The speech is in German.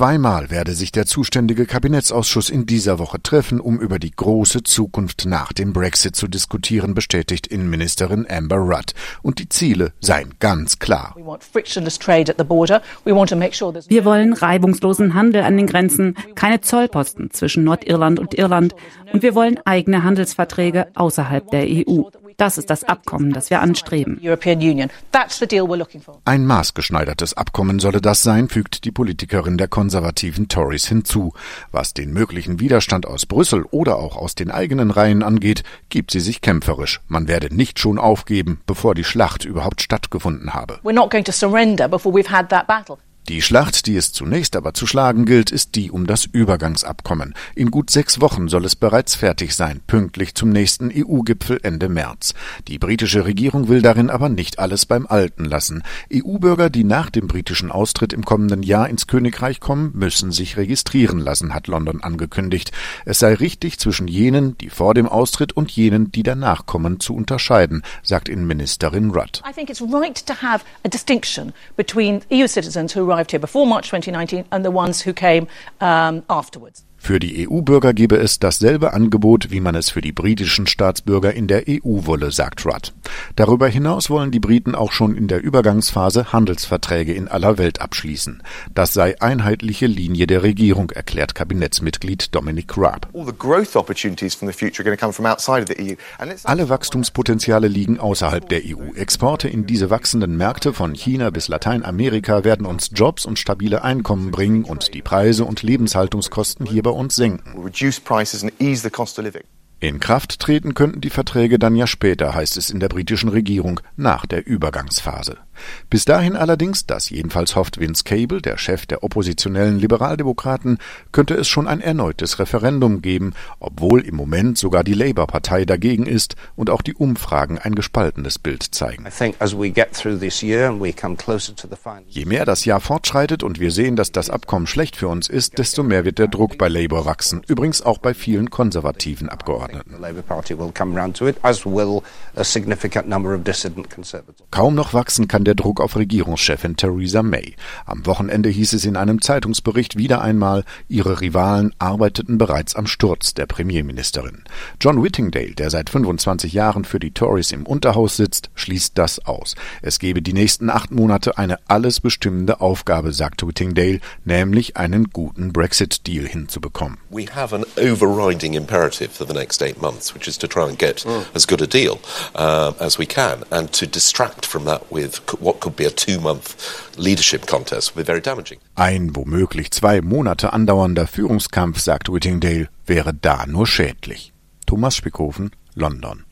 Zweimal werde sich der zuständige Kabinettsausschuss in dieser Woche treffen, um über die große Zukunft nach dem Brexit zu diskutieren, bestätigt Innenministerin Amber Rudd. Und die Ziele seien ganz klar. Wir wollen reibungslosen Handel an den Grenzen, keine Zollposten zwischen Nordirland und Irland und wir wollen eigene Handelsverträge außerhalb der EU. Das ist das Abkommen, das wir anstreben. Ein maßgeschneidertes Abkommen solle das sein, fügt die Politikerin der konservativen Tories hinzu. Was den möglichen Widerstand aus Brüssel oder auch aus den eigenen Reihen angeht, gibt sie sich kämpferisch. Man werde nicht schon aufgeben, bevor die Schlacht überhaupt stattgefunden habe. Die Schlacht, die es zunächst aber zu schlagen gilt, ist die um das Übergangsabkommen. In gut 6 Wochen soll es bereits fertig sein, pünktlich zum nächsten EU-Gipfel Ende März. Die britische Regierung will darin aber nicht alles beim Alten lassen. EU-Bürger, die nach dem britischen Austritt im kommenden Jahr ins Königreich kommen, müssen sich registrieren lassen, hat London angekündigt. Es sei richtig, zwischen jenen, die vor dem Austritt und jenen, die danach kommen, zu unterscheiden, sagt Innenministerin Rudd. I think it's right to have a distinction between EU citizens who arrived here before March 2019 and the ones who came afterwards. Für die EU-Bürger gebe es dasselbe Angebot, wie man es für die britischen Staatsbürger in der EU wolle, sagt Rudd. Darüber hinaus wollen die Briten auch schon in der Übergangsphase Handelsverträge in aller Welt abschließen. Das sei einheitliche Linie der Regierung, erklärt Kabinettsmitglied Dominic Raab. Alle Wachstumspotenziale liegen außerhalb der EU. Exporte in diese wachsenden Märkte von China bis Lateinamerika werden uns Jobs und stabile Einkommen bringen und die Preise und Lebenshaltungskosten hier bei uns senken. In Kraft treten könnten die Verträge dann ja später, heißt es in der britischen Regierung, nach der Übergangsphase. Bis dahin allerdings, das jedenfalls hofft Vince Cable, der Chef der oppositionellen Liberaldemokraten, könnte es schon ein erneutes Referendum geben, obwohl im Moment sogar die Labour-Partei dagegen ist und auch die Umfragen ein gespaltenes Bild zeigen. Je mehr das Jahr fortschreitet und wir sehen, dass das Abkommen schlecht für uns ist, desto mehr wird der Druck bei Labour wachsen, übrigens auch bei vielen konservativen Abgeordneten. Kaum noch wachsen kann der Druck auf Regierungschefin Theresa May. Am Wochenende hieß es in einem Zeitungsbericht wieder einmal, ihre Rivalen arbeiteten bereits am Sturz der Premierministerin. John Whittingdale, der seit 25 Jahren für die Tories im Unterhaus sitzt, schließt das aus. Es gebe die nächsten 8 Monate eine alles bestimmende Aufgabe, sagt Whittingdale, nämlich einen guten Brexit-Deal hinzubekommen. We have an overriding imperative for the next 8 months, which is to try and get as good a deal as we can, and to distract from that with what could be a 2-month leadership contest would be very damaging. Ein womöglich 2 Monate andauernder Führungskampf, sagt Whittingdale, wäre da nur schädlich. Thomas Spickhofen, London.